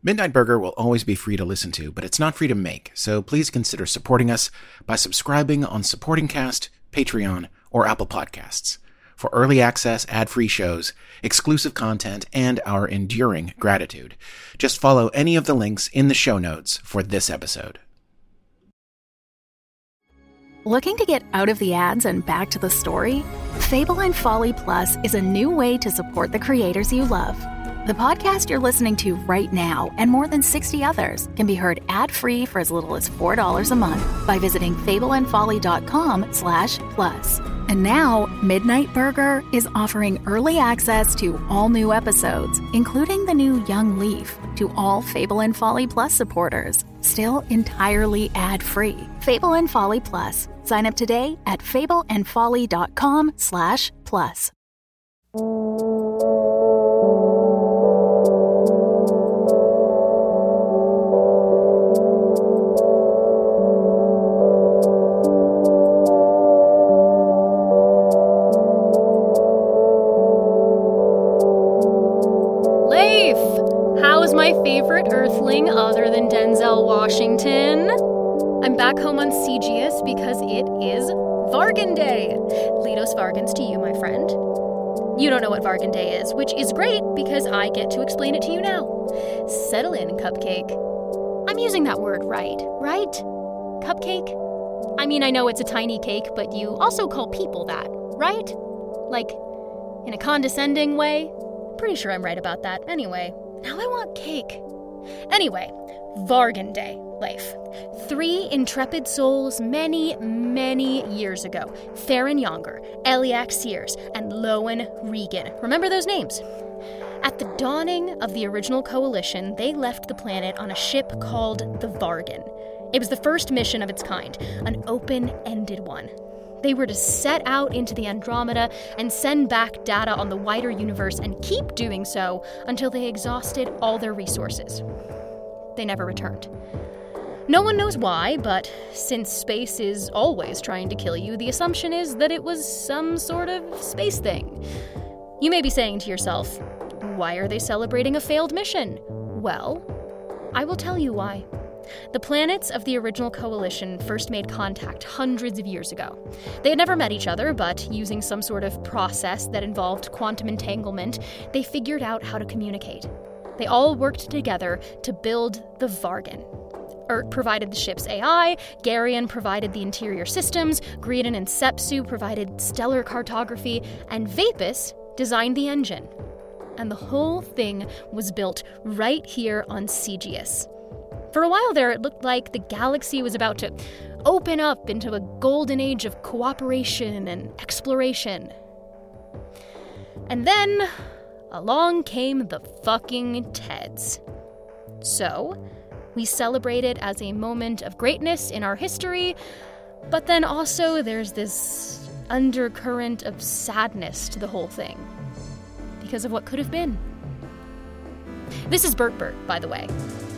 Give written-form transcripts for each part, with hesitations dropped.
Midnight Burger will always be free to listen to, but it's not free to make, so please consider supporting us by subscribing on Supporting Cast, Patreon, or Apple Podcasts for early access, ad-free shows, exclusive content, and our enduring gratitude. Just follow any of the links in the show notes for this episode. Looking to get out of the ads and back to the story? Fable and Folly Plus is a new way to support the creators you love. The podcast you're listening to right now and more than 60 others can be heard ad-free for as little as $4 a month by visiting fableandfolly.com/plus. And now, Midnight Burger is offering early access to all new episodes, including the new Young Leaf, to all Fable and Folly Plus supporters, still entirely ad-free. Fable and Folly Plus. Sign up today at fableandfolly.com/plus. My favorite Earthling other than Denzel Washington. I'm back home on Segius because it is Vargan Day. Litos Vargans to you, my friend. You don't know what Vargan Day is, which is great because I get to explain it to you now. Settle in, Cupcake. I'm using that word right? Cupcake? I mean, I know it's a tiny cake, but you also call people that, right? Like, in a condescending way? Pretty sure I'm right about that. Anyway. Now I want cake. Anyway, Vargan Day, Leif. 3 intrepid souls many, many years ago. Theron Younger, Eliac Sears, and Lowen Regan. Remember those names? At the dawning of the original coalition, they left the planet on a ship called the Vargan. It was the first mission of its kind, an open-ended one. They were to set out into the Andromeda and send back data on the wider universe and keep doing so until they exhausted all their resources. They never returned. No one knows why, but since space is always trying to kill you, the assumption is that it was some sort of space thing. You may be saying to yourself, why are they celebrating a failed mission? Well, I will tell you why. The planets of the original coalition first made contact hundreds of years ago. They had never met each other, but using some sort of process that involved quantum entanglement, they figured out how to communicate. They all worked together to build the Vargan. Urt provided the ship's AI, Garion provided the interior systems, Greedon and Sepsu provided stellar cartography, and Vapus designed the engine. And the whole thing was built right here on Segius. For a while there, it looked like the galaxy was about to open up into a golden age of cooperation and exploration. And then, along came the fucking Teds. So, we celebrate it as a moment of greatness in our history, but then also there's this undercurrent of sadness to the whole thing, because of what could have been. This is Bert, by the way.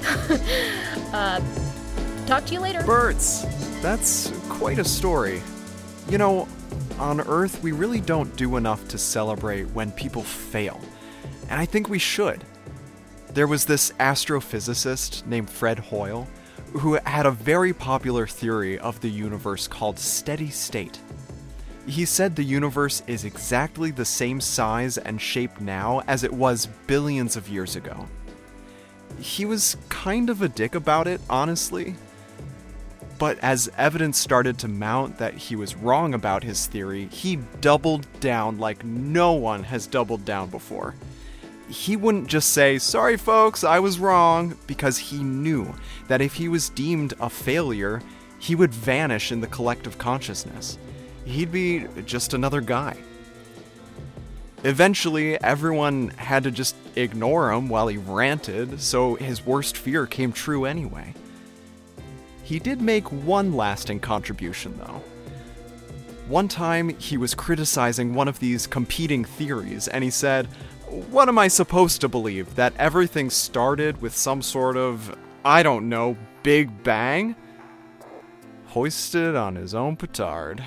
Talk to you later. Birds! That's quite a story. You know, on Earth, we really don't do enough to celebrate when people fail. And I think we should. There was this astrophysicist named Fred Hoyle who had a very popular theory of the universe called steady state. He said the universe is exactly the same size and shape now as it was billions of years ago. He was kind of a dick about it, honestly. But as evidence started to mount that he was wrong about his theory, he doubled down like no one has doubled down before. He wouldn't just say, "Sorry folks, I was wrong," because he knew that if he was deemed a failure, he would vanish in the collective consciousness. He'd be just another guy. Eventually, everyone had to just ignore him while he ranted, so his worst fear came true anyway. He did make one lasting contribution, though. One time, he was criticizing one of these competing theories, and he said, "What am I supposed to believe? That everything started with some sort of, I don't know, Big Bang?" Hoisted on his own petard.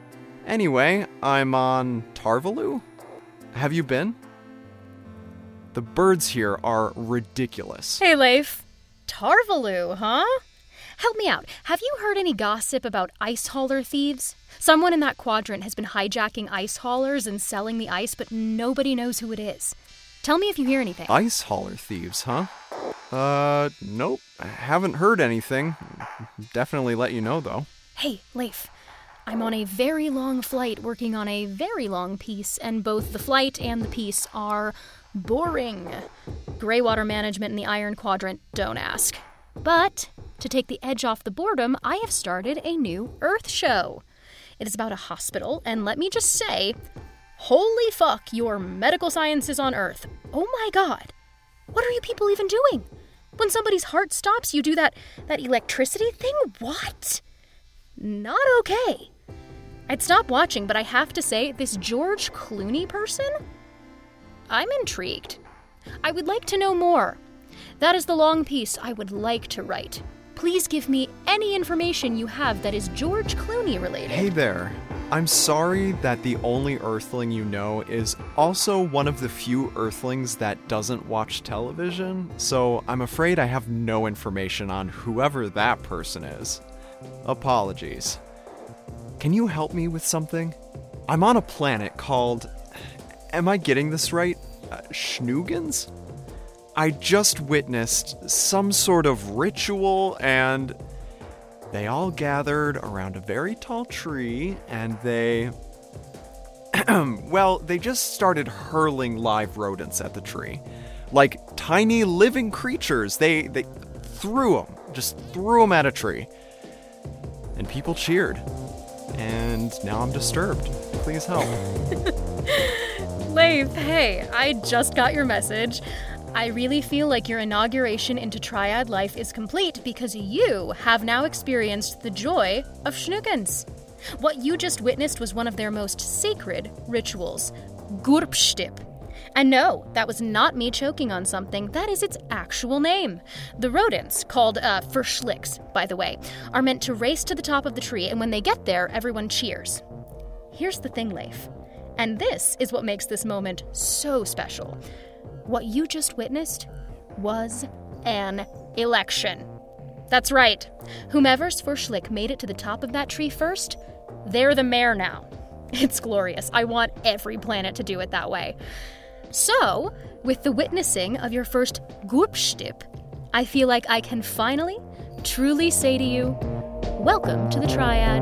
Anyway, I'm on Tarvalu? Have you been? The birds here are ridiculous. Hey, Leif. Tarvaloo, huh? Help me out. Have you heard any gossip about ice hauler thieves? Someone in that quadrant has been hijacking ice haulers and selling the ice, but nobody knows who it is. Tell me if you hear anything. Ice hauler thieves, huh? Nope. I haven't heard anything. Definitely let you know, though. Hey, Leif. I'm on a very long flight working on a very long piece, and both the flight and the piece are boring. Greywater management in the Iron Quadrant, don't ask. But to take the edge off the boredom, I have started a new Earth show. It is about a hospital, and let me just say, holy fuck, your medical sciences on Earth. Oh my god. What are you people even doing? When somebody's heart stops, you do that electricity thing? What? Not okay. I'd stop watching, but I have to say, this George Clooney person? I'm intrigued. I would like to know more. That is the long piece I would like to write. Please give me any information you have that is George Clooney related. Hey there. I'm sorry that the only Earthling you know is also one of the few Earthlings that doesn't watch television, so I'm afraid I have no information on whoever that person is. Apologies. Can you help me with something? I'm on a planet called... Am I getting this right? Schnugens? I just witnessed some sort of ritual, and they all gathered around a very tall tree, and they... well, they just started hurling live rodents at the tree. Like tiny living creatures. They threw them. Just threw them at a tree. And people cheered. And now I'm disturbed. Please help. Leif, hey, I just got your message. I really feel like your inauguration into Triad life is complete because you have now experienced the joy of Schnugens. What you just witnessed was one of their most sacred rituals, Gurpstip. And no, that was not me choking on something. That is its actual name. The rodents, called Verschlicks, by the way, are meant to race to the top of the tree, and when they get there, everyone cheers. Here's the thing, Leif, and this is what makes this moment so special. What you just witnessed was an election. That's right. Whomever's Verschlick made it to the top of that tree first, they're the mayor now. It's glorious. I want every planet to do it that way. So, with the witnessing of your first Gurpstip, I feel like I can finally, truly say to you, welcome to the Triad.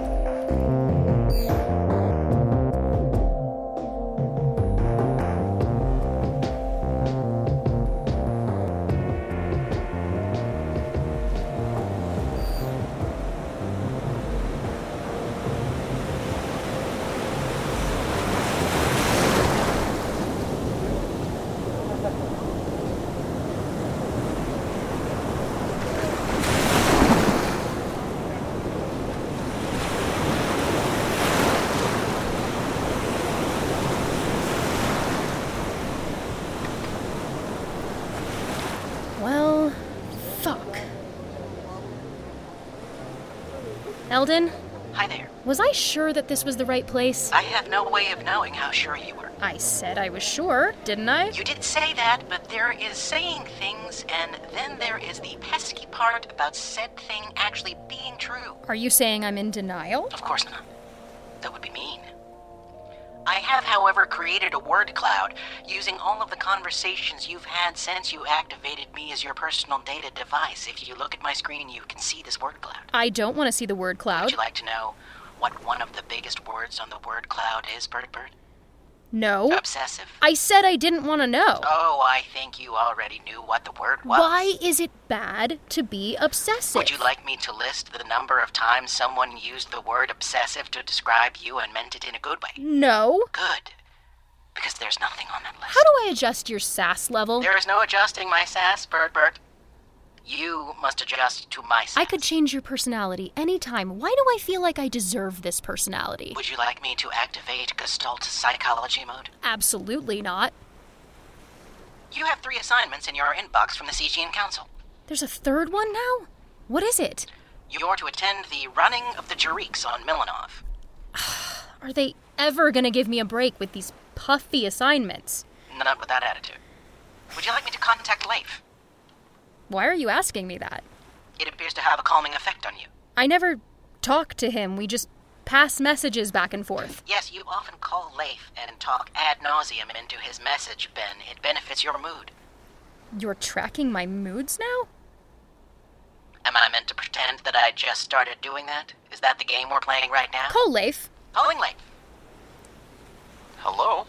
Well, fuck. Eldon? Hi there. Was I sure that this was the right place? I have no way of knowing how sure you were. I said I was sure, didn't I? You did say that, but there is saying things, and then there is the pesky part about said thing actually being true. Are you saying I'm in denial? Of course not. That would be mean. I have, however, created a word cloud using all of the conversations you've had since you activated me as your personal data device. If you look at my screen, you can see this word cloud. I don't want to see the word cloud. Would you like to know what one of the biggest words on the word cloud is, Bird? No. Obsessive. I said I didn't want to know. Oh, I think you already knew what the word was. Why is it bad to be obsessive? Would you like me to list the number of times someone used the word obsessive to describe you and meant it in a good way? No. Good. Because there's nothing on that list. How do I adjust your sass level? There is no adjusting my sass, Bird. You must adjust to my sass. I could change your personality anytime. Why do I feel like I deserve this personality? Would you like me to activate Gestalt psychology mode? Absolutely not. You have 3 assignments in your inbox from the CGN Council. There's a third one now? What is it? You're to attend the running of the Jariks on Milanov. Are they ever gonna give me a break with these puffy assignments? Not with that attitude. Would you like me to contact Leif? Why are you asking me that? It appears to have a calming effect on you. I never talk to him. We just pass messages back and forth. Yes, you often call Leif and talk ad nauseum into his message bin. It benefits your mood. You're tracking my moods now? Am I meant to pretend that I just started doing that? Is that the game we're playing right now? Call Leif. Calling Leif. Hello?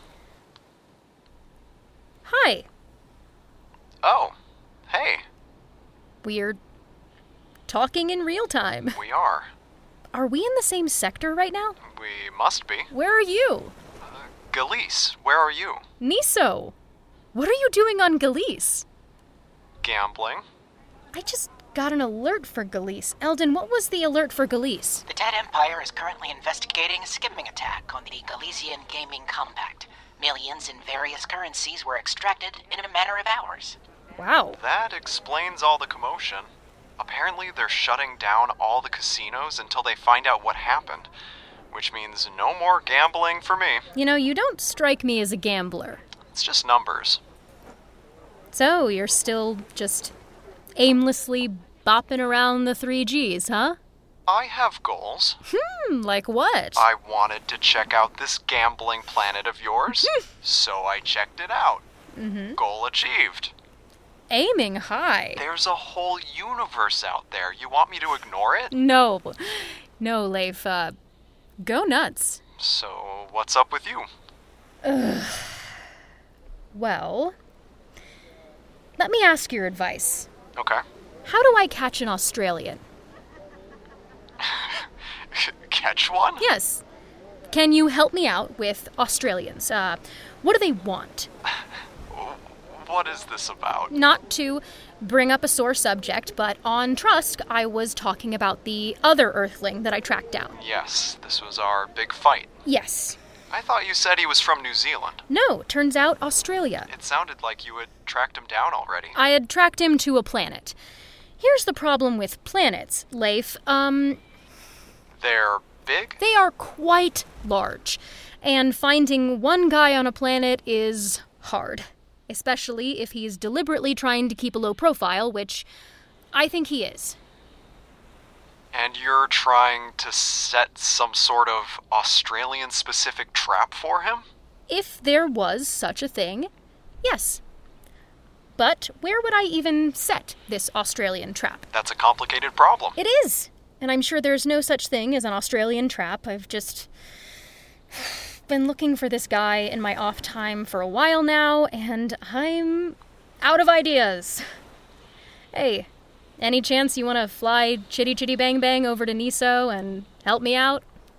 Hi. Oh, hey, We're talking in real time. we are. Are we in the same sector right now? We must be. Where are you? Galice, where are you? Niso. What are you doing on Galice? Gambling. I just got an alert for Galice. Eldon, what was the alert for Galice? The Dead Empire is currently investigating a skimming attack on the Galician Gaming Compact. Millions in various currencies were extracted in a matter of hours. Wow. That explains all the commotion. Apparently they're shutting down all the casinos until they find out what happened, which means no more gambling for me. You know, you don't strike me as a gambler. It's just numbers. So, you're still just aimlessly bopping around the 3Gs, huh? I have goals. Like what? I wanted to check out this gambling planet of yours, so I checked it out. Goal achieved. Aiming high. There's a whole universe out there. You want me to ignore it? No, Leif, go nuts. So, what's up with you? Well, let me ask your advice. Okay. How do I catch an Australian? Catch one? Yes. Can you help me out with Australians? What do they want? What is this about? Not to bring up a sore subject, but on Trusk, I was talking about the other Earthling that I tracked down. Yes, this was our big fight. Yes. I thought you said he was from New Zealand. No, turns out Australia. It sounded like you had tracked him down already. I had tracked him to a planet. Here's the problem with planets, Leif. They're big? They are quite large. And finding one guy on a planet is hard. Especially if he's deliberately trying to keep a low profile, which I think he is. And you're trying to set some sort of Australian-specific trap for him? If there was such a thing, yes. But where would I even set this Australian trap? That's a complicated problem. It is! And I'm sure there's no such thing as an Australian trap. I've just been looking for this guy in my off time for a while now, and I'm out of ideas. Hey, any chance you want to fly Chitty Chitty Bang Bang over to Niso and help me out?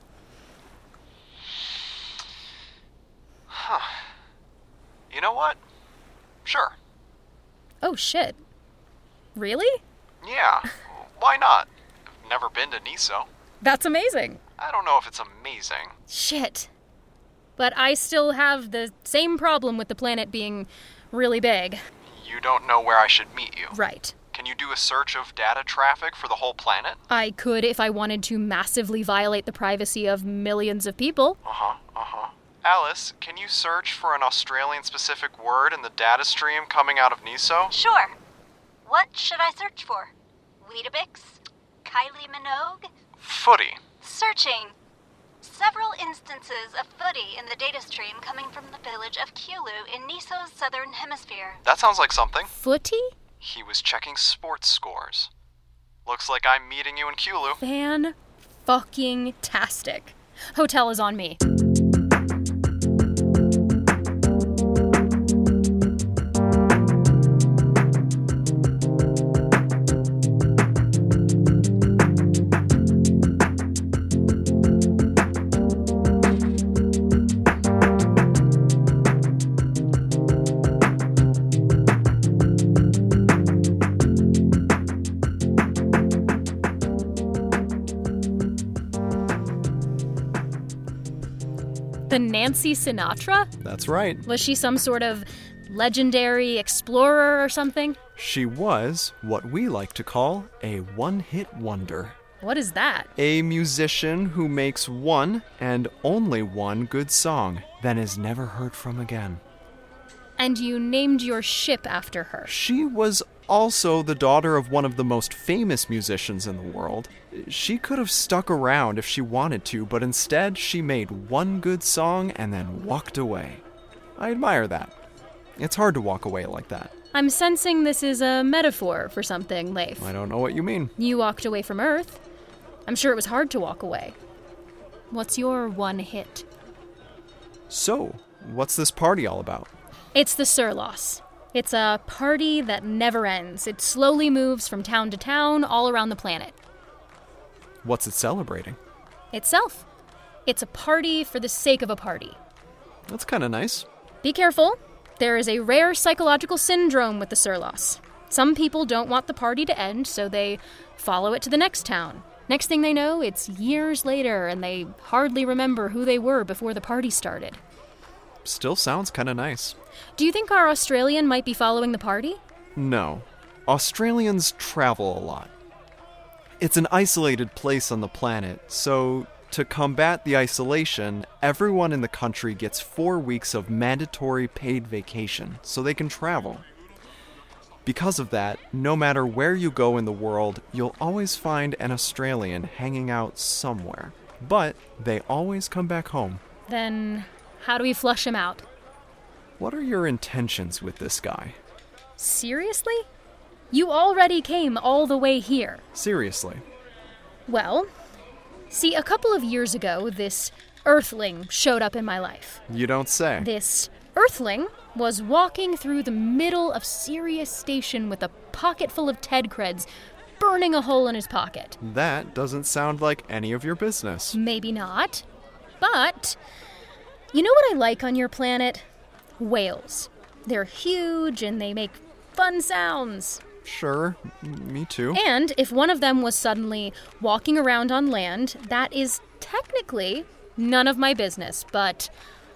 You know what? Sure. Oh, shit. Really? Yeah, why not? I've never been to Niso. That's amazing. I don't know if it's amazing. Shit. But I still have the same problem with the planet being really big. You don't know where I should meet you. Right. Can you do a search of data traffic for the whole planet? I could if I wanted to massively violate the privacy of millions of people. Alice, can you search for an Australian-specific word in the data stream coming out of Niso? Sure. What should I search for? Weetabix? Kylie Minogue? Footy. Searching. Several instances of footy in the data stream coming from the village of Kulu in Niso's southern hemisphere. That sounds like something. Footy? He was checking sports scores. Looks like I'm meeting you in Kulu. Fan-fucking-tastic. Hotel is on me. The Nancy Sinatra? That's right. Was she some sort of legendary explorer or something? She was what we like to call a one-hit wonder. What is that? A musician who makes one and only one good song, then is never heard from again. And you named your ship after her. She was also the daughter of one of the most famous musicians in the world. She could have stuck around if she wanted to, but instead she made one good song and then walked away. I admire that. It's hard to walk away like that. I'm sensing this is a metaphor for something, Leif. I don't know what you mean. You walked away from Earth. I'm sure it was hard to walk away. What's your one hit? So, what's this party all about? It's the Surlos. It's a party that never ends. It slowly moves from town to town all around the planet. What's it celebrating? Itself. It's a party for the sake of a party. That's kind of nice. Be careful. There is a rare psychological syndrome with the Surlos. Some people don't want the party to end, so they follow it to the next town. Next thing they know, it's years later, and they hardly remember who they were before the party started. Still sounds kind of nice. Do you think our Australian might be following the party? No. Australians travel a lot. It's an isolated place on the planet, so to combat the isolation, everyone in the country gets 4 weeks of mandatory paid vacation so they can travel. Because of that, no matter where you go in the world, you'll always find an Australian hanging out somewhere. But they always come back home. Then how do we flush him out? What are your intentions with this guy? Seriously? You already came all the way here. Seriously. Well, see, a couple of years ago, this Earthling showed up in my life. You don't say. This Earthling was walking through the middle of Sirius Station with a pocket full of Ted creds, burning a hole in his pocket. That doesn't sound like any of your business. Maybe not. But, you know what I like on your planet? Whales. They're huge and they make fun sounds. Sure, me too. And if one of them was suddenly walking around on land, that is technically none of my business, but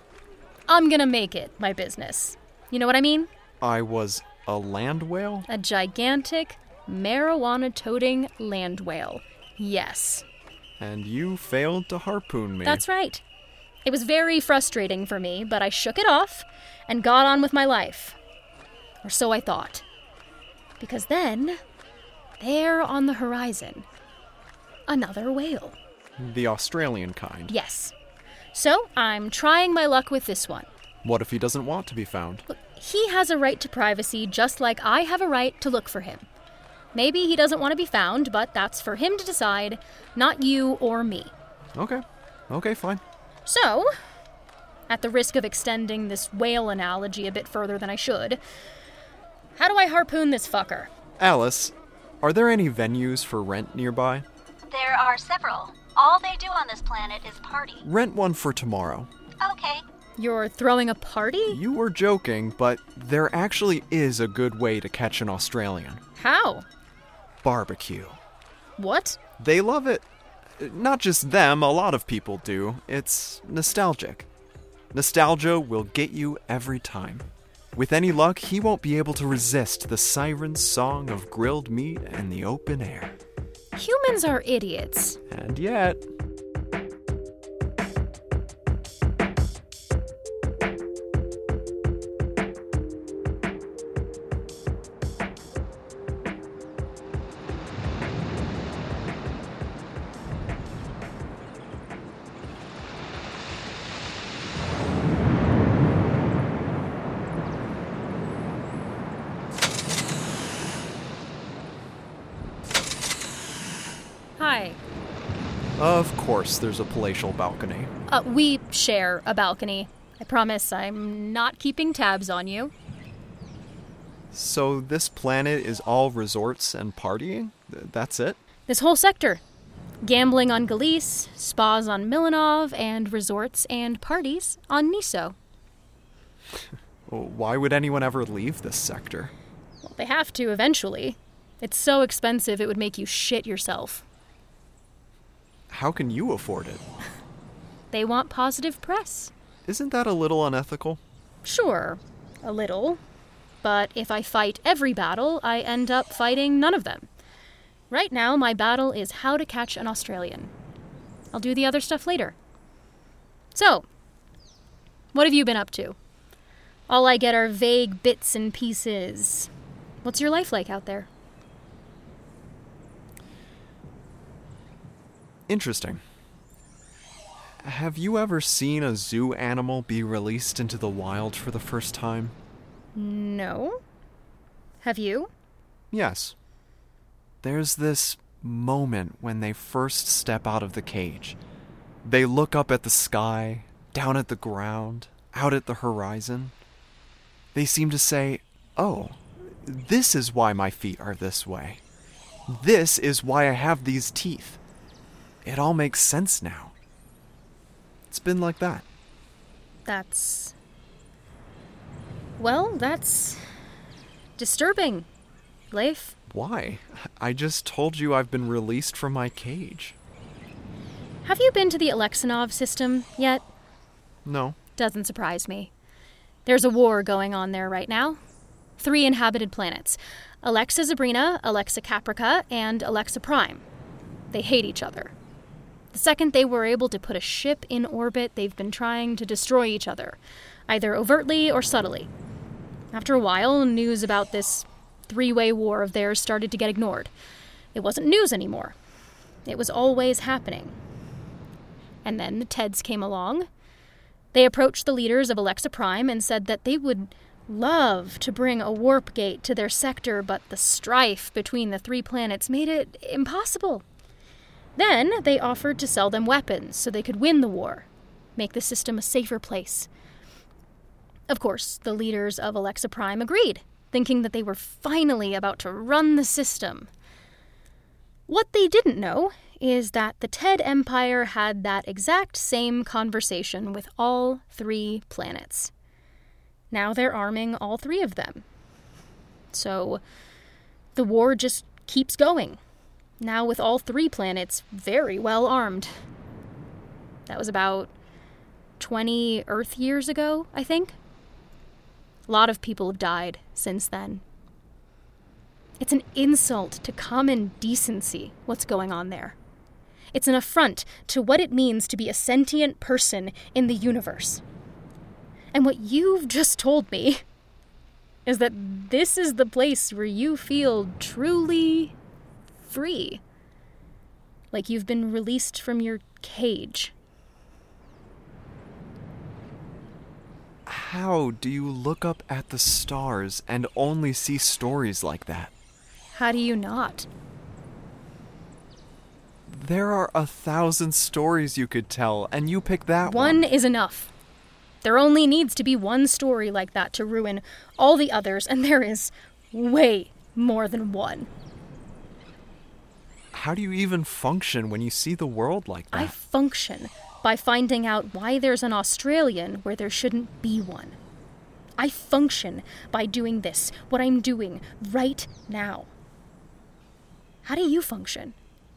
I'm gonna make it my business. You know what I mean? I was a land whale? A gigantic, marijuana-toting land whale. Yes. And you failed to harpoon me. That's right. It was very frustrating for me, but I shook it off and got on with my life. Or so I thought. Because then, there on the horizon, another whale. The Australian kind. Yes. So, I'm trying my luck with this one. What if he doesn't want to be found? Look, he has a right to privacy just like I have a right to look for him. Maybe he doesn't want to be found, but that's for him to decide, not you or me. Okay, fine. So, at the risk of extending this whale analogy a bit further than I should, how do I harpoon this fucker? Alice, are there any venues for rent nearby? There are several. All they do on this planet is party. Rent one for tomorrow. Okay. You're throwing a party? You were joking, but there actually is a good way to catch an Australian. How? Barbecue. What? They love it. Not just them, a lot of people do. It's nostalgic. Nostalgia will get you every time. With any luck, he won't be able to resist the siren's song of grilled meat and the open air. Humans are idiots. And yet... Hi. Of course there's a palatial balcony. We share a balcony. I promise I'm not keeping tabs on you. So this planet is all resorts and partying? That's it? This whole sector. Gambling on Galice, spas on Milanov, and resorts and parties on Niso. Why would anyone ever leave this sector? Well, they have to eventually. It's so expensive it would make you shit yourself. How can you afford it? They want positive press. Isn't that a little unethical? Sure, a little. But if I fight every battle, I end up fighting none of them. Right now, my battle is how to catch an Australian. I'll do the other stuff later. So, what have you been up to? All I get are vague bits and pieces. What's your life like out there? Interesting. Have you ever seen a zoo animal be released into the wild for the first time? No. Have you? Yes. There's this moment when they first step out of the cage. They look up at the sky, down at the ground, out at the horizon. They seem to say, "Oh, this is why my feet are this way. This is why I have these teeth. It all makes sense now." It's been like that. That's disturbing, Leif. Why? I just told you I've been released from my cage. Have you been to the Alexanov system yet? No. Doesn't surprise me. There's a war going on there right now. 3 inhabited planets. Alexa Zabrina, Alexa Caprica, and Alexa Prime. They hate each other. The second they were able to put a ship in orbit, they've been trying to destroy each other, either overtly or subtly. After a while, news about this 3-way war of theirs started to get ignored. It wasn't news anymore. It was always happening. And then the TEDs came along. They approached the leaders of Alexa Prime and said that they would love to bring a warp gate to their sector, but the strife between the 3 planets made it impossible. Then they offered to sell them weapons so they could win the war, make the system a safer place. Of course, the leaders of Alexa Prime agreed, thinking that they were finally about to run the system. What they didn't know is that the TED Empire had that exact same conversation with all 3 planets. Now they're arming all 3 of them. So the war just keeps going. Now with all 3 planets very well armed. That was about 20 Earth years ago, I think. A lot of people have died since then. It's an insult to common decency, what's going on there. It's an affront to what it means to be a sentient person in the universe. And what you've just told me is that this is the place where you feel truly free. Like you've been released from your cage. How do you look up at the stars and only see stories like that? How do you not? There are 1,000 stories you could tell, and you pick that one. One is enough. There only needs to be one story like that to ruin all the others, and there is way more than one. How do you even function when you see the world like that? I function by finding out why there's an Australian where there shouldn't be one. I function by doing this, what I'm doing right now. How do you function?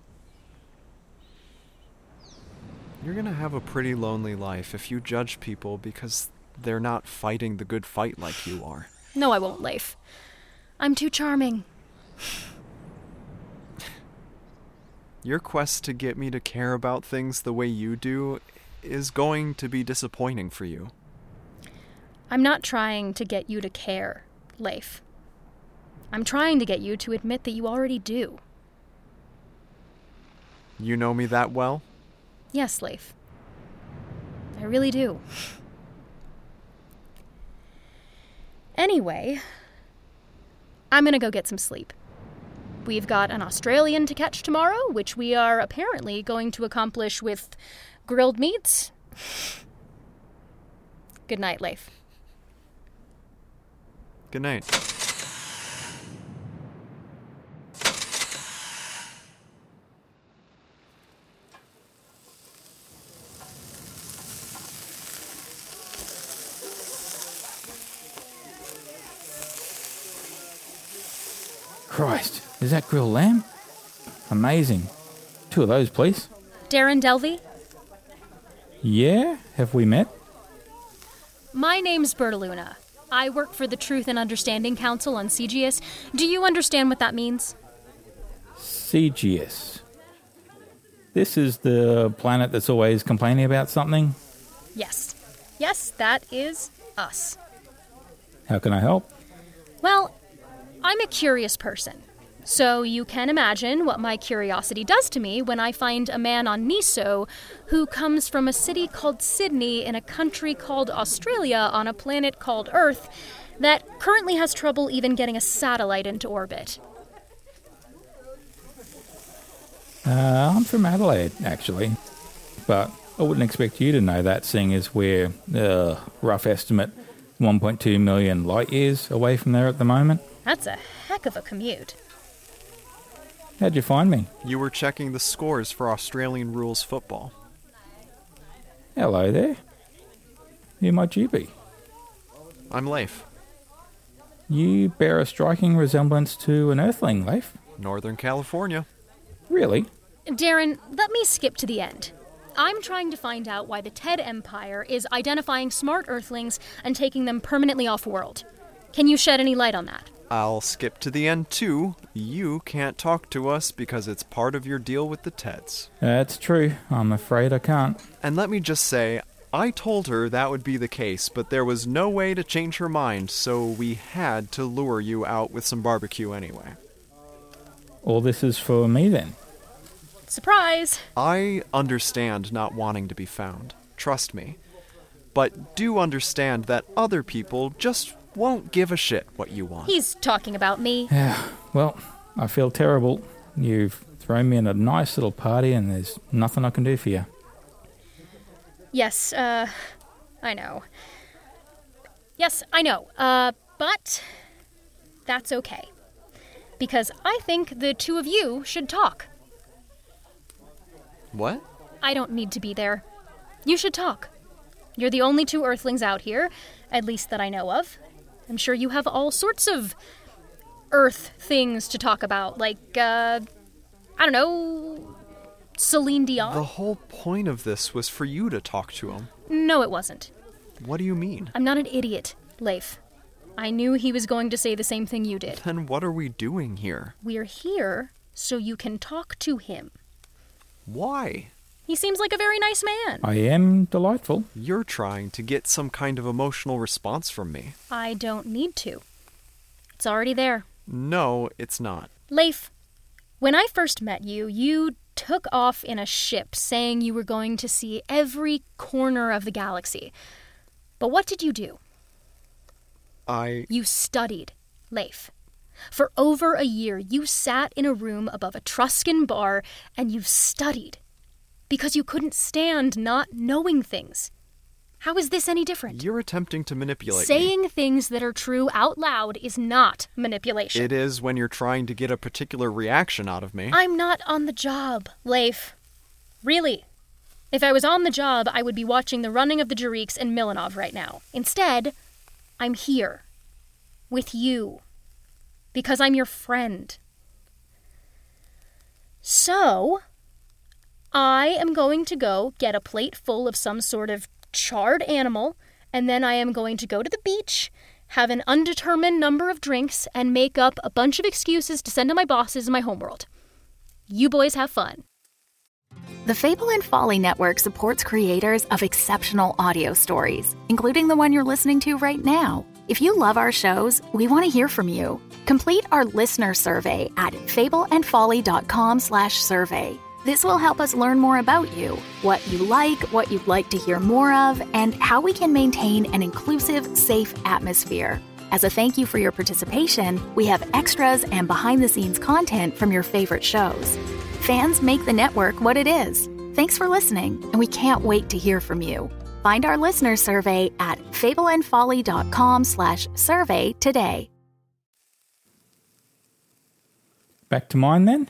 You're gonna have a pretty lonely life if you judge people because they're not fighting the good fight like you are. No, I won't, Leif. I'm too charming. Your quest to get me to care about things the way you do is going to be disappointing for you. I'm not trying to get you to care, Leif. I'm trying to get you to admit that you already do. You know me that well? Yes, Leif. I really do. Anyway, I'm gonna go get some sleep. We've got an Australian to catch tomorrow, which we are apparently going to accomplish with grilled meats. Good night, Leif. Good night. Christ, is that grilled lamb? Amazing. 2 of those, please. Darren Delvey? Yeah? Have we met? My name's Bertaluna. I work for the Truth and Understanding Council on CGS. Do you understand what that means? CGS. This is the planet that's always complaining about something? Yes. Yes, that is us. How can I help? Well, I'm a curious person. So you can imagine what my curiosity does to me when I find a man on Niso who comes from a city called Sydney in a country called Australia on a planet called Earth that currently has trouble even getting a satellite into orbit. I'm from Adelaide, actually. But I wouldn't expect you to know that, seeing as we're, rough estimate, 1.2 million light years away from there at the moment. That's a heck of a commute. How'd you find me? You were checking the scores for Australian rules football. Hello there. Who might you be? I'm Leif. You bear a striking resemblance to an Earthling, Leif. Northern California. Really? Darren, let me skip to the end. I'm trying to find out why the Ted Empire is identifying smart Earthlings and taking them permanently off-world. Can you shed any light on that? I'll skip to the end, too. You can't talk to us because it's part of your deal with the Teds. That's true. I'm afraid I can't. And let me just say, I told her that would be the case, but there was no way to change her mind, so we had to lure you out with some barbecue anyway. All this is for me, then? Surprise! I understand not wanting to be found. Trust me. But do understand that other people just won't give a shit what you want. He's talking about me. Yeah, well, I feel terrible. You've thrown me in a nice little party and there's nothing I can do for you. Yes, I know. Yes, I know. But that's okay. Because I think the two of you should talk. What? I don't need to be there. You should talk. You're the only two Earthlings out here, at least that I know of. I'm sure you have all sorts of Earth things to talk about, like, I don't know, Celine Dion? The whole point of this was for you to talk to him. No, it wasn't. What do you mean? I'm not an idiot, Leif. I knew he was going to say the same thing you did. Then what are we doing here? We're here so you can talk to him. Why? He seems like a very nice man. I am delightful. You're trying to get some kind of emotional response from me. I don't need to. It's already there. No, it's not. Leif, when I first met you, you took off in a ship saying you were going to see every corner of the galaxy. But what did you do? You studied, Leif. For over a year, you sat in a room above a Truscan bar and you studied. Because you couldn't stand not knowing things. How is this any different? You're attempting to manipulate Saying things that are true out loud is not manipulation. It is when you're trying to get a particular reaction out of me. I'm not on the job, Leif. Really. If I was on the job, I would be watching the running of the Jariks and Milanov right now. Instead, I'm here. With you. Because I'm your friend. So, I am going to go get a plate full of some sort of charred animal, and then I am going to go to the beach, have an undetermined number of drinks, and make up a bunch of excuses to send to my bosses in my homeworld. You boys have fun. The Fable and Folly Network supports creators of exceptional audio stories, including the one you're listening to right now. If you love our shows, we want to hear from you. Complete our listener survey at fableandfolly.com/survey. This will help us learn more about you, what you like, what you'd like to hear more of, and how we can maintain an inclusive, safe atmosphere. As a thank you for your participation, we have extras and behind-the-scenes content from your favorite shows. Fans make the network what it is. Thanks for listening, and we can't wait to hear from you. Find our listener survey at fableandfolly.com/survey today. Back to mine, then?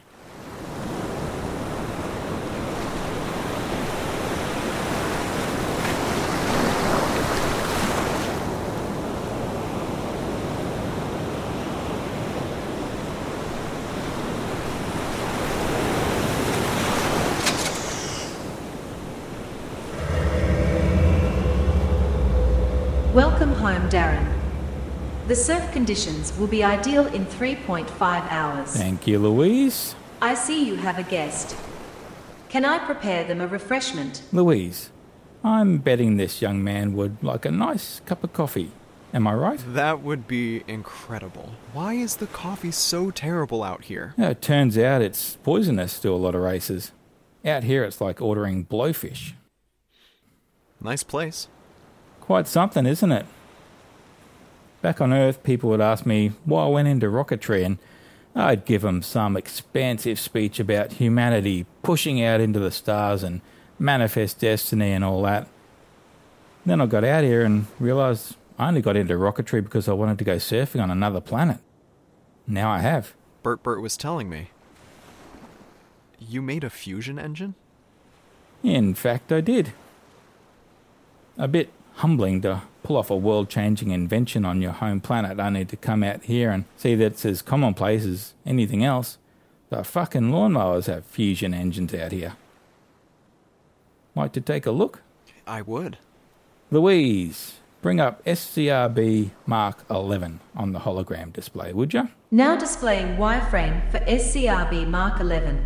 Welcome home, Darren. The surf conditions will be ideal in 3.5 hours. Thank you, Louise. I see you have a guest. Can I prepare them a refreshment? Louise, I'm betting this young man would like a nice cup of coffee. Am I right? That would be incredible. Why is the coffee so terrible out here? Yeah, it turns out it's poisonous to a lot of races. Out here it's like ordering blowfish. Nice place. Quite something, isn't it? Back on Earth, people would ask me why I went into rocketry, and I'd give them some expansive speech about humanity pushing out into the stars and manifest destiny and all that. Then I got out here and realised I only got into rocketry because I wanted to go surfing on another planet. Now I have. Bert was telling me. You made a fusion engine? In fact, I did. A bit humbling to pull off a world-changing invention on your home planet only to come out here and see that it's as commonplace as anything else. The fucking lawnmowers have fusion engines out here. Like to take a look? I would. Louise, bring up SCRB Mark 11 on the hologram display, would you? Now displaying wireframe for SCRB Mark 11.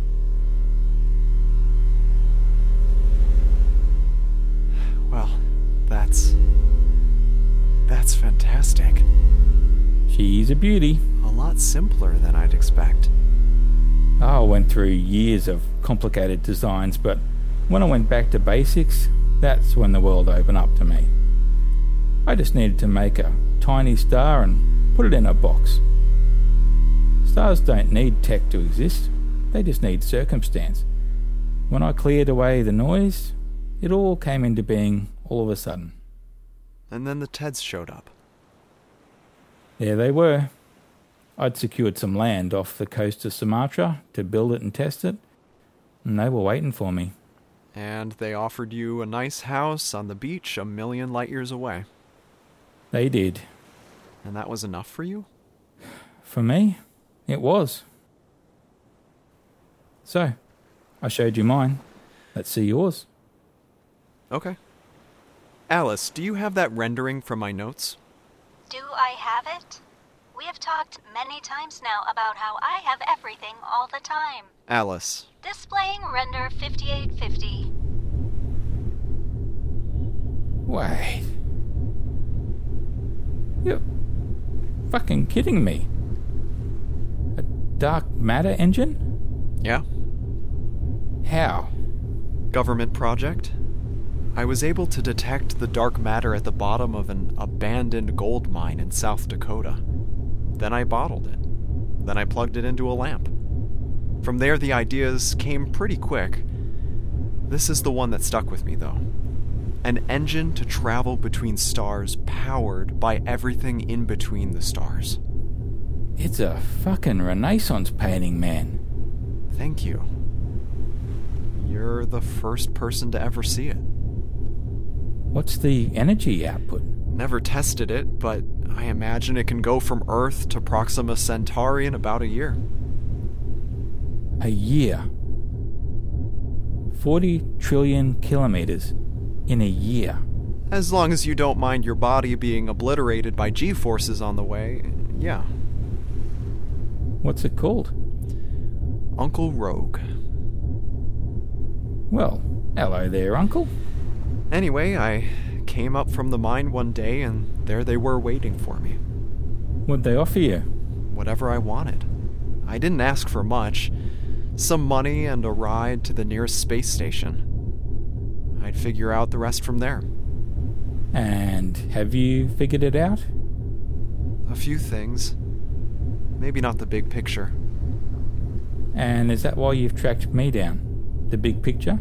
Well, that's fantastic. She's a beauty. A lot simpler than I'd expect. I went through years of complicated designs, but when I went back to basics, that's when the world opened up to me. I just needed to make a tiny star and put it in a box. Stars don't need tech to exist, they just need circumstance. When I cleared away the noise, it all came into being all of a sudden. And then the Teds showed up. There they were. I'd secured some land off the coast of Sumatra to build it and test it, and they were waiting for me. And they offered you a nice house on the beach 1,000,000 light years away. They did. And that was enough for you? For me, it was. So, I showed you mine. Let's see yours. Okay. Alice, do you have that rendering from my notes? Do I have it? We have talked many times now about how I have everything all the time. Alice. Displaying render 5850. Wait. You're fucking kidding me. A dark matter engine? Yeah. How? Government project. I was able to detect the dark matter at the bottom of an abandoned gold mine in South Dakota. Then I bottled it. Then I plugged it into a lamp. From there, the ideas came pretty quick. This is the one that stuck with me, though. An engine to travel between stars powered by everything in between the stars. It's a fucking Renaissance painting, man. Thank you. You're the first person to ever see it. What's the energy output? Never tested it, but I imagine it can go from Earth to Proxima Centauri in about a year. A year. 40 trillion kilometers in a year. As long as you don't mind your body being obliterated by G-forces on the way, yeah. What's it called? Uncle Rogue. Well, hello there, Uncle. Anyway, I came up from the mine one day and there they were waiting for me. What'd they offer you? Whatever I wanted. I didn't ask for much. Some money and a ride to the nearest space station. I'd figure out the rest from there. And have you figured it out? A few things. Maybe not the big picture. And is that why you've tracked me down? The big picture?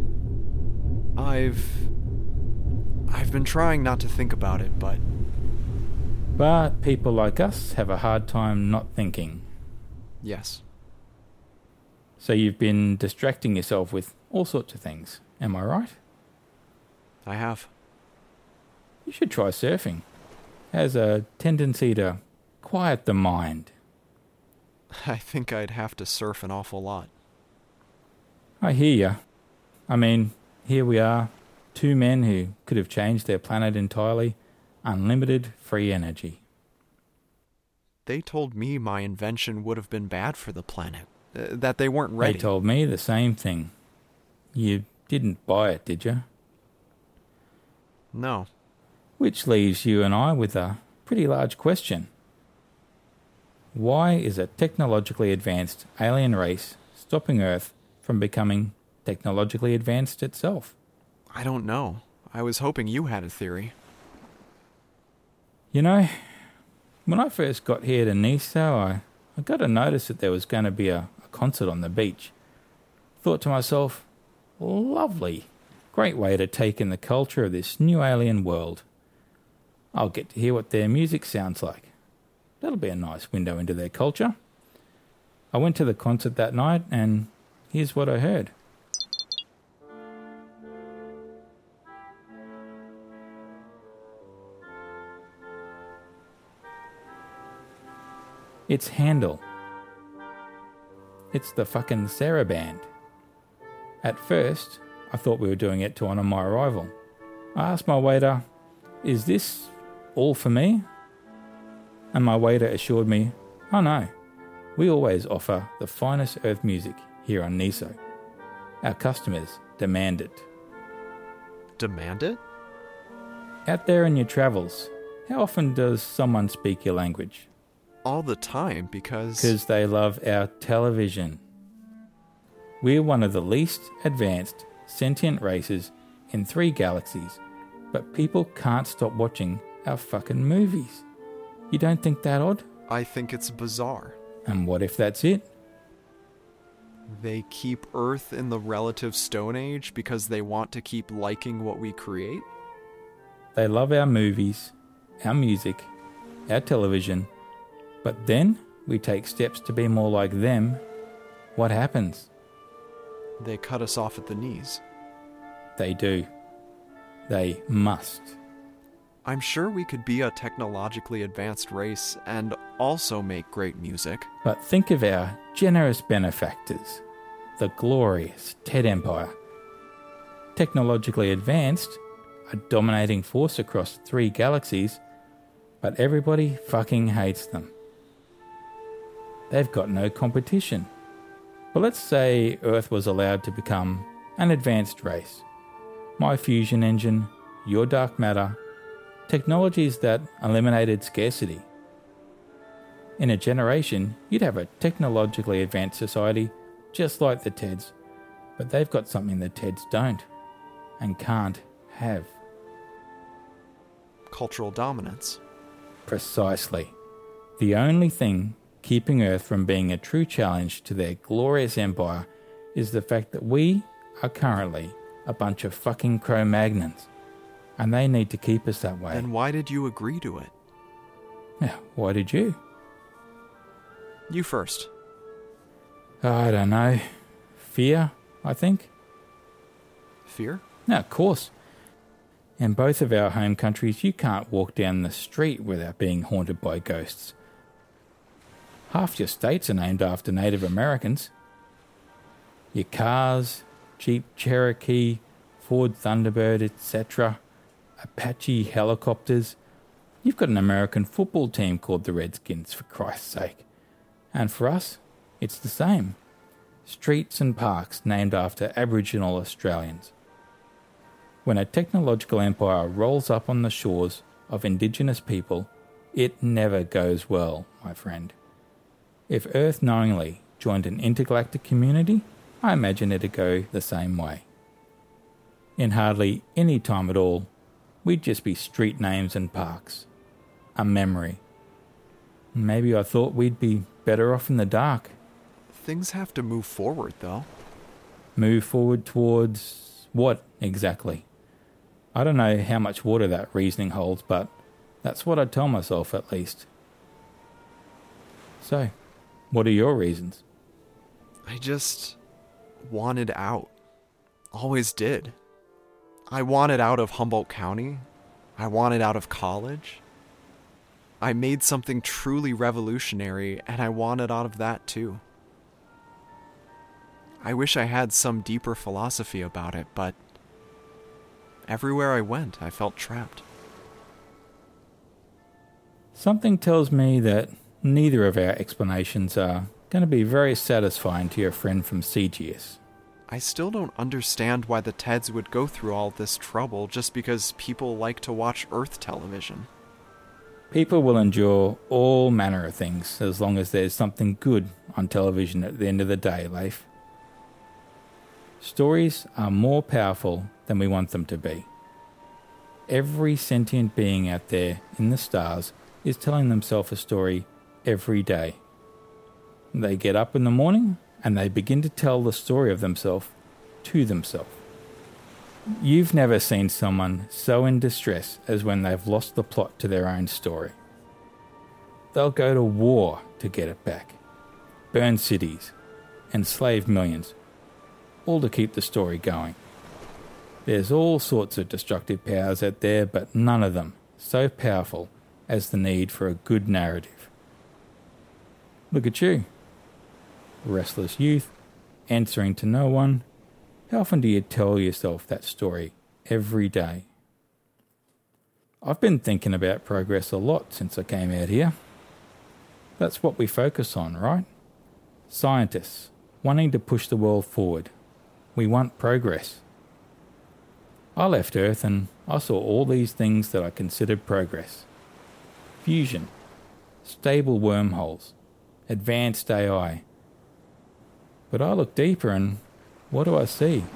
I've been trying not to think about it, but... But people like us have a hard time not thinking. Yes. So you've been distracting yourself with all sorts of things, am I right? I have. You should try surfing. Has a tendency to quiet the mind. I think I'd have to surf an awful lot. I hear ya. I mean, here we are, two men who could have changed their planet entirely, unlimited free energy. They told me my invention would have been bad for the planet, that they weren't ready. They told me the same thing. You didn't buy it, did you? No. Which leaves you and I with a pretty large question. Why is a technologically advanced alien race stopping Earth from becoming technologically advanced itself? I don't know. I was hoping you had a theory. You know, when I first got here to Niso, I got a notice that there was going to be a concert on the beach. Thought to myself, lovely, great way to take in the culture of this new alien world. I'll get to hear what their music sounds like. That'll be a nice window into their culture. I went to the concert that night and here's what I heard. It's Handel. It's the fucking Sarah band. At first, I thought we were doing it to honour my arrival. I asked my waiter, "Is this all for me?" And my waiter assured me, "Oh no, we always offer the finest Earth music here on Niso. Our customers demand it." Demand it? Out there in your travels, how often does someone speak your language? All the time, because They love our television. We're one of the least advanced sentient races in 3 galaxies, but people can't stop watching our fucking movies. You don't think that odd? I think it's bizarre. And what if that's it? They keep Earth in the relative Stone Age because they want to keep liking what we create? They love our movies, our music, our television, but then we take steps to be more like them. What happens? They cut us off at the knees. They do. They must. I'm sure we could be a technologically advanced race and also make great music. But think of our generous benefactors, the glorious Ted Empire. Technologically advanced, a dominating force across 3 galaxies, but everybody fucking hates them. They've got no competition. But let's say Earth was allowed to become an advanced race. My fusion engine, your dark matter, technologies that eliminated scarcity. In a generation, you'd have a technologically advanced society just like the Teds, but they've got something the Teds don't and can't have. Cultural dominance. Precisely. The only thing keeping Earth from being a true challenge to their glorious empire is the fact that we are currently a bunch of fucking Cro-Magnons, and they need to keep us that way. Then why did you agree to it? Yeah, why did you? You first. I don't know. Fear, I think. Fear? No, of course. In both of our home countries, you can't walk down the street without being haunted by ghosts. Half your states are named after Native Americans. Your cars, Jeep Cherokee, Ford Thunderbird, etc., Apache helicopters. You've got an American football team called the Redskins, for Christ's sake. And for us, it's the same. Streets and parks named after Aboriginal Australians. When a technological empire rolls up on the shores of Indigenous people, it never goes well, my friend. If Earth knowingly joined an intergalactic community, I imagine it'd go the same way. In hardly any time at all, we'd just be street names and parks. A memory. Maybe I thought we'd be better off in the dark. Things have to move forward, though. Move forward towards what exactly? I don't know how much water that reasoning holds, but that's what I tell myself at least. So, what are your reasons? I just wanted out. Always did. I wanted out of Humboldt County. I wanted out of college. I made something truly revolutionary, and I wanted out of that too. I wish I had some deeper philosophy about it, but everywhere I went, I felt trapped. Something tells me that neither of our explanations are going to be very satisfying to your friend from CGS. I still don't understand why the Teds would go through all this trouble just because people like to watch Earth television. People will endure all manner of things as long as there's something good on television at the end of the day, Leif. Stories are more powerful than we want them to be. Every sentient being out there in the stars is telling themselves a story every day. They get up in the morning and they begin to tell the story of themselves to themselves. You've never seen someone so in distress as when they've lost the plot to their own story. They'll go to war to get it back, burn cities, enslave millions, all to keep the story going. There's all sorts of destructive powers out there, but none of them so powerful as the need for a good narrative. Look at you. Restless youth, answering to no one. How often do you tell yourself that story every day? I've been thinking about progress a lot since I came out here. That's what we focus on, right? Scientists wanting to push the world forward. We want progress. I left Earth and I saw all these things that I considered progress. Fusion, stable wormholes, advanced AI. But I look deeper and what do I see?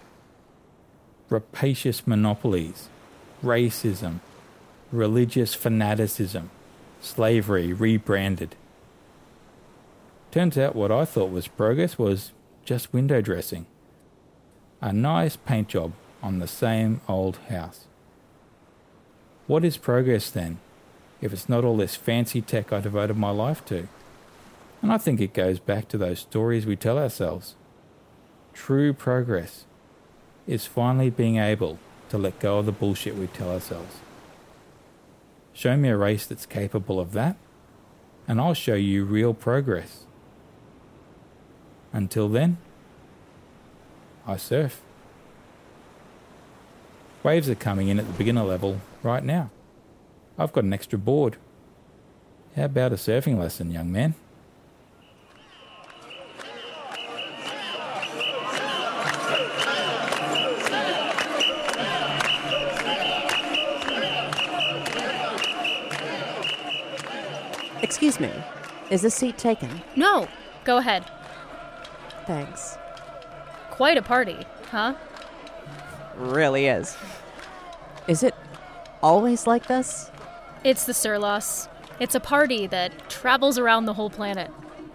Rapacious monopolies, racism, religious fanaticism, slavery rebranded. Turns out what I thought was progress was just window dressing. A nice paint job on the same old house. What is progress then, if it's not all this fancy tech I devoted my life to? And I think it goes back to those stories we tell ourselves. True progress is finally being able to let go of the bullshit we tell ourselves. Show me a race that's capable of that, and I'll show you real progress. Until then, I surf. Waves are coming in at the beginner level right now. I've got an extra board. How about a surfing lesson, young man? Excuse me, is this seat taken? No, go ahead. Thanks. Quite a party, huh? Really is. Is it always like this? It's the Surlos. It's a party that travels around the whole planet.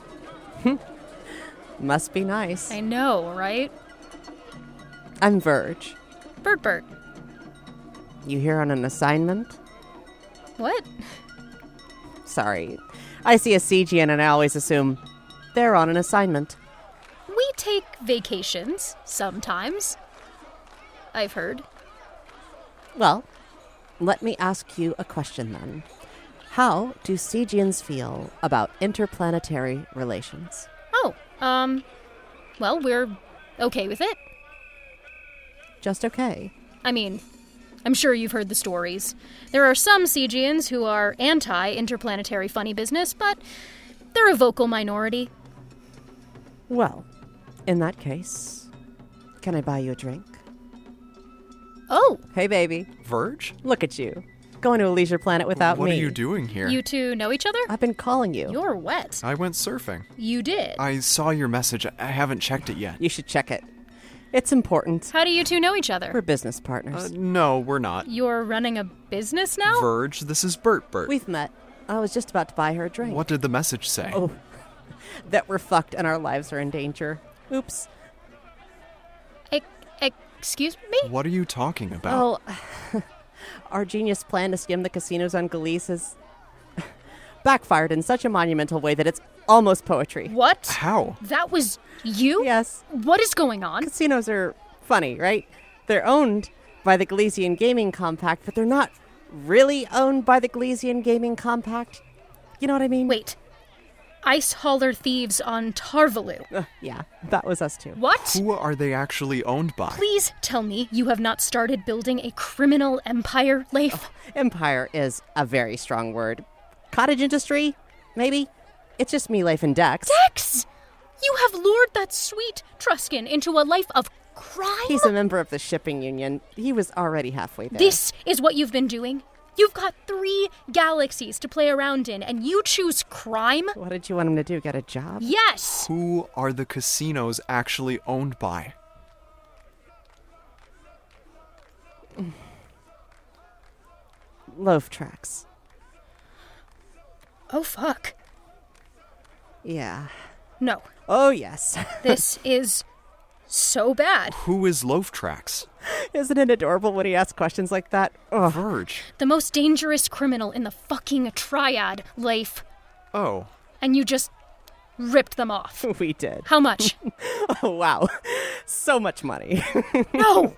Must be nice. I know, right? I'm Verge. Bert. You here on an assignment? What? Sorry. I see a CGN and I always assume they're on an assignment. We take vacations, sometimes. I've heard. Well, let me ask you a question then. How do CGNs feel about interplanetary relations? Oh, well, we're okay with it. Just okay. I mean, I'm sure you've heard the stories. There are some CGNs who are anti-interplanetary funny business, but they're a vocal minority. Well, in that case, can I buy you a drink? Oh! Hey, baby. Verge? Look at you. Going to a leisure planet without me. What are you doing here? You two know each other? I've been calling you. You're wet. I went surfing. You did? I saw your message. I haven't checked it yet. You should check it. It's important. How do you two know each other? We're business partners. No, we're not. You're running a business now? Verge, this is Bert. We've met. I was just about to buy her a drink. What did the message say? Oh, that we're fucked and our lives are in danger. Oops. Excuse me? What are you talking about? Oh, our genius plan to skim the casinos on Galice has backfired in such a monumental way that it's almost poetry. What? How? That was you? Yes. What is going on? Casinos are funny, right? They're owned by the Galician Gaming Compact, but they're not really owned by the Galician Gaming Compact. You know what I mean? Wait. Ice hauler thieves on Tarvalu. Yeah, that was us too. What? Who are they actually owned by? Please tell me you have not started building a criminal empire, Leif. Empire is a very strong word. Cottage industry? Maybe? It's just me, Leif, and Dex. Dex! You have lured that sweet Truscan into a life of crime? He's a member of the shipping union. He was already halfway there. This is what you've been doing? You've got 3 galaxies to play around in, and you choose crime? What did you want him to do, get a job? Yes! Who are the casinos actually owned by? Loaf Tracks. Oh, fuck. Yeah. No. Oh, yes. This is so bad. Who is Loaf Tracks? Isn't it adorable when he asks questions like that? Ugh. Verge. The most dangerous criminal in the fucking triad, Leif. Oh. And you just ripped them off. We did. How much? Oh, wow. So much money. No!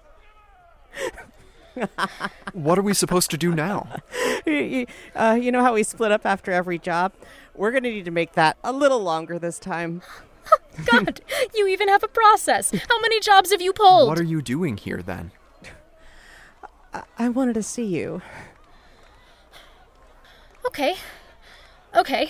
What are we supposed to do now? You know how we split up after every job? We're going to need to make that a little longer this time. God, you even have a process. How many jobs have you pulled? What are you doing here, then? I wanted to see you. Okay. Okay.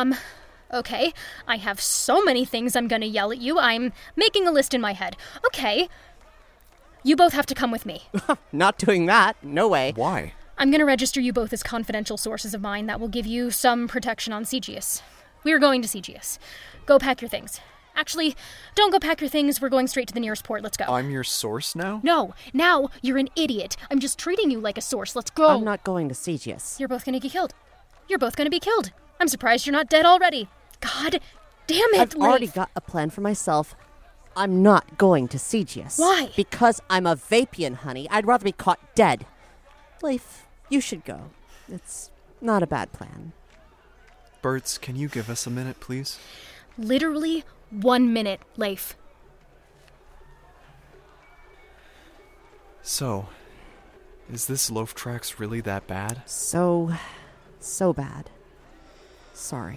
I have so many things I'm gonna yell at you. I'm making a list in my head. Okay. You both have to come with me. Not doing that. No way. Why? I'm gonna register you both as confidential sources of mine that will give you some protection on Segius. We're going to Segius. Go pack your things. Actually, don't go pack your things. We're going straight to the nearest port. Let's go. I'm your source now? No. Now you're an idiot. I'm just treating you like a source. Let's go. I'm not going to Segius. You're both gonna get killed. You're both gonna be killed. I'm surprised you're not dead already. God damn it, I've already Leif. got a plan for myself. I'm not going to Segius. Why? Because I'm a Vapian, honey. I'd rather be caught dead. Leif, you should go. It's not a bad plan. Bertz, can you give us a minute, please? Literally 1 minute, Leif. So, is this Loaf Tracks really that bad? So bad. Sorry.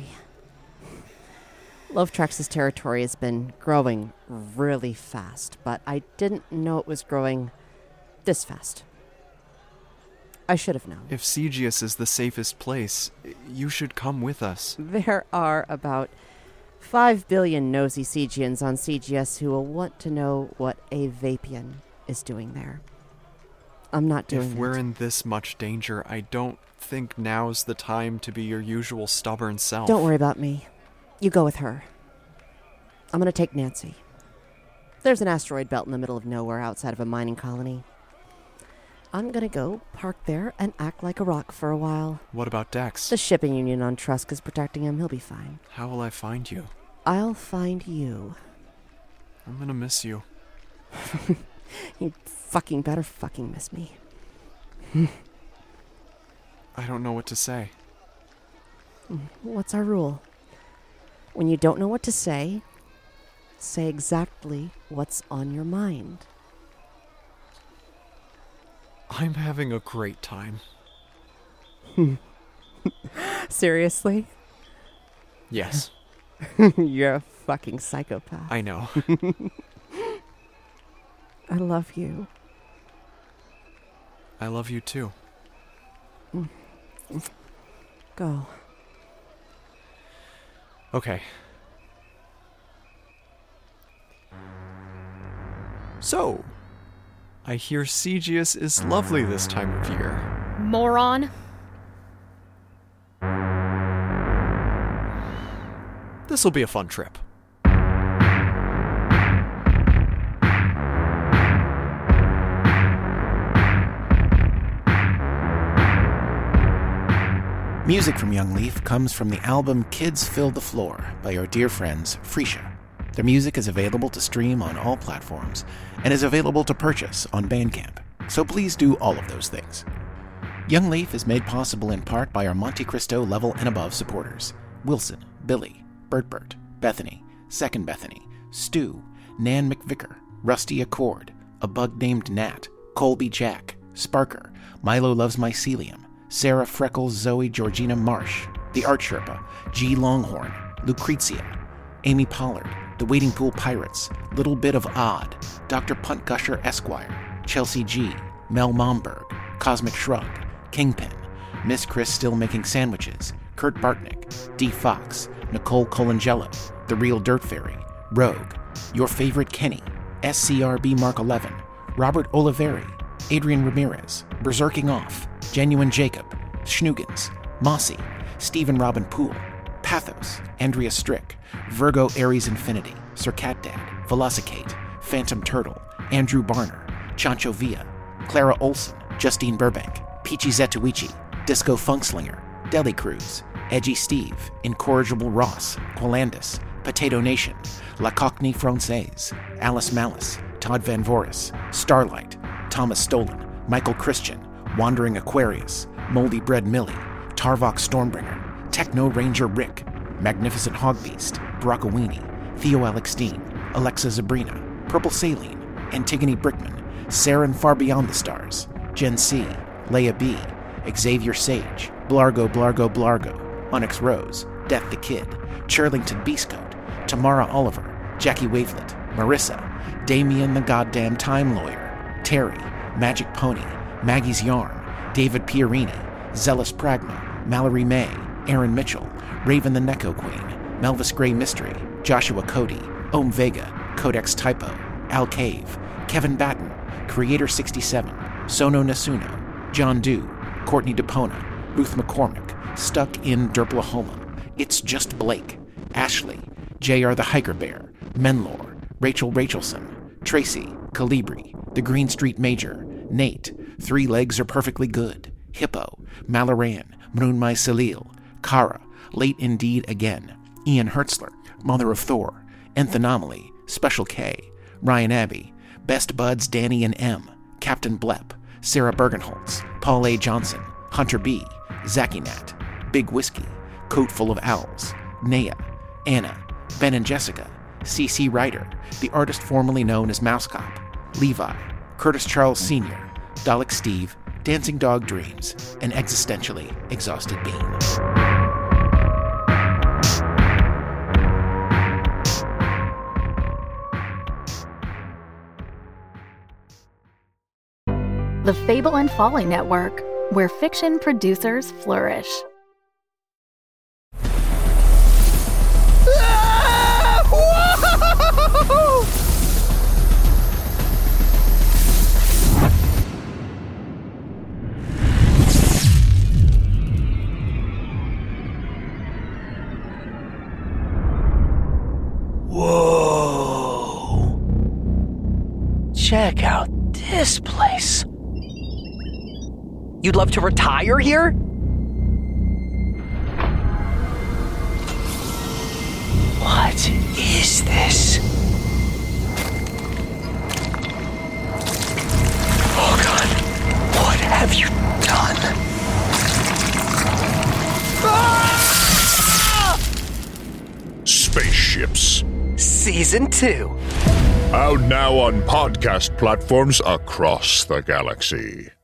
Loaf Tracks' territory has been growing really fast, but I didn't know it was growing this fast. I should have known. If Segius is the safest place, you should come with us. There are about 5 billion nosy Segians on Segius who will want to know what a Vapian is doing there. I'm not doing If we're that. in this much danger, I don't think now's the time to be your usual stubborn self. Don't worry about me. You go with her. I'm going to take Nancy. There's an asteroid belt in the middle of nowhere outside of a mining colony. I'm going to go park there and act like a rock for a while. What about Dex? The shipping union on Trusk is protecting him. He'll be fine. How will I find you? I'll find you. I'm gonna miss you. You fucking better fucking miss me. I don't know what to say. What's our rule? When you don't know what to say exactly what's on your mind. I'm having a great time. Seriously? Yes, You're a fucking psychopath. I know. I love you. I love you too. Go. Okay. So, I hear Segius is lovely this time of year. Moron. This'll be a fun trip. Music from Young Leaf comes from the album Kids Fill the Floor by our dear friends Freesia. Their music is available to stream on all platforms and is available to purchase on Bandcamp, so please do all of those things. Young Leaf is made possible in part by our Monte Cristo level and above supporters: Wilson, Billy, Bert, Bethany, Second Bethany, Stu, Nan McVicker, Rusty Accord, A Bug Named Nat, Colby Jack, Sparker, Milo Loves Mycelium, Sarah Freckles, Zoe Georgina Marsh, The Art Sherpa, G. Longhorn, Lucrezia, Amy Pollard, The Waiting Pool Pirates, Little Bit of Odd, Dr. Punt Gusher Esquire, Chelsea G., Mel Momberg, Cosmic Shrug, Kingpin, Miss Chris Still Making Sandwiches, Kurt Bartnick, D. Fox, Nicole Colangelo, The Real Dirt Fairy, Rogue, Your Favorite Kenny, SCRB Mark 11, Robert Oliveri, Adrian Ramirez, Berserking Off, Genuine Jacob, Schnugans, Mossy, Stephen Robin Poole, Pathos, Andrea Strick, Virgo Aries Infinity, Sir Cat Dad, Velocicate, Phantom Turtle, Andrew Barner, Chancho Villa, Clara Olson, Justine Burbank, Peachy Zetuichi, Disco Funkslinger, Deli Cruz, Edgy Steve, Incorrigible Ross, Quilandus, Potato Nation, La Cockney Francaise, Alice Malice, Todd Van Voris, Starlight, Thomas Stolen, Michael Christian, Wandering Aquarius, Moldy Bread Millie, Tarvok Stormbringer, Techno Ranger Rick, Magnificent Hogbeast, Brockawini, Theo Alex Dean, Alexa Zabrina, Purple Saline, Antigone Brickman, Saren Far Beyond the Stars, Gen C, Leia B, Xavier Sage, Blargo Blargo Blargo, Onyx Rose, Death the Kid, Churlington Beastcoat, Tamara Oliver, Jackie Wavelet, Marissa, Damien the Goddamn Time Lawyer, Terry, Magic Pony, Maggie's Yarn, David Pierini, Zealous Pragma, Mallory May, Aaron Mitchell, Raven the Neko Queen, Melvis Gray Mystery, Joshua Cody, Om Vega, Codex Typo, Al Cave, Kevin Batten, Creator 67, Sono Nasuno, John Dew, Courtney DePona, Ruth McCormick, Stuck in Derplahoma, It's Just Blake, Ashley, JR the Hiker Bear, Menlor, Rachel Rachelson, Tracy, Calibri, The Green Street Major, Nate, Three Legs Are Perfectly Good, Hippo, Malaran, Mrunmai Salil, Kara, Late Indeed Again, Ian Hertzler, Mother of Thor, Nth Anomaly, Special K, Ryan Abbey, Best Buds Danny and M, Captain Blepp, Sarah Bergenholtz, Paul A. Johnson, Hunter B, Zacky Nat, Big Whiskey, Coat Full of Owls, Naya, Anna, Ben and Jessica, C.C. Ryder, the artist formerly known as Mouse Cop, Levi, Curtis Charles Sr., Dalek Steve, Dancing Dog Dreams, and Existentially Exhausted Bean. The Fable and Folly Network, where fiction producers flourish. Whoa! Check out this place. You'd love to retire here? What is this? Oh God, what have you done? Ah! Spaceships. Season 2. Out now on podcast platforms across the galaxy.